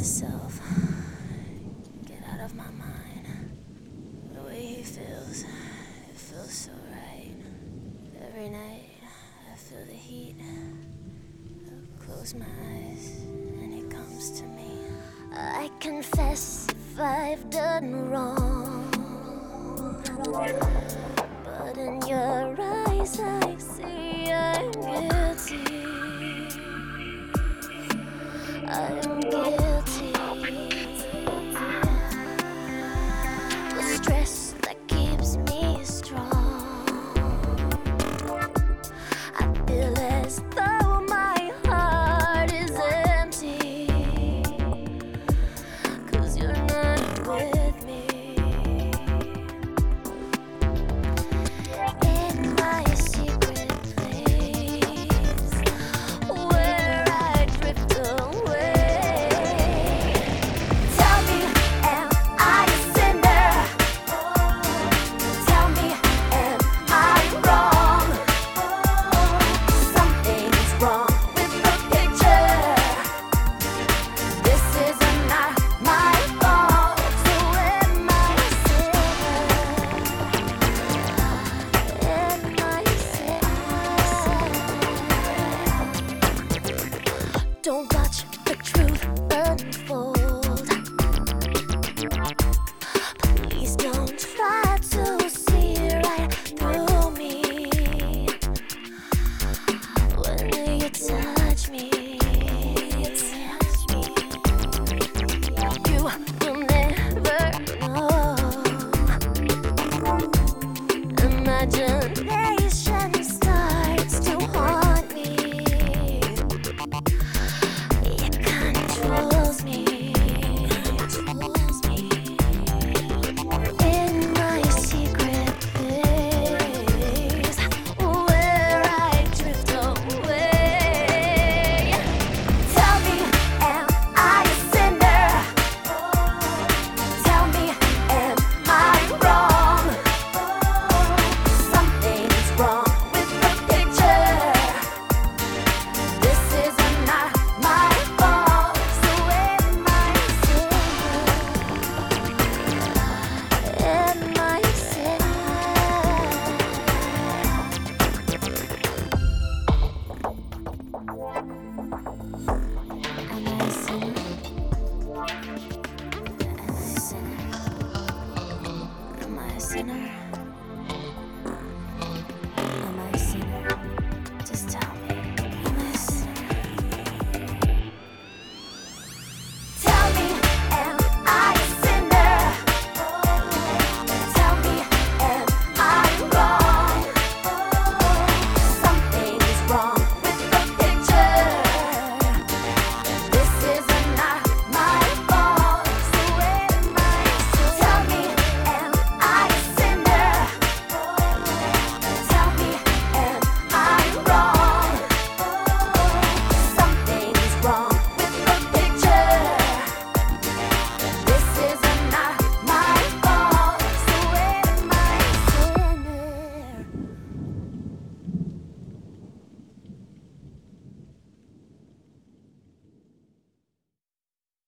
myself. Get out of my mind. The way he feels, it feels so right. Every night, I feel the heat. I close my eyes, and he comes to me. I confess if I've done wrong, but in your eyes I see I'm guilty. I'm guilty. The stress that keeps me strong. I feel as though my heart is empty, 'cause you're not with me. In my secret place, where I drift away. Tell me, am I a sinner? Tell me, am I wrong? Something's wrong with the picture. This is not my fault. So am I a sinner? Am I a sinner? Don't watch the truth unfold.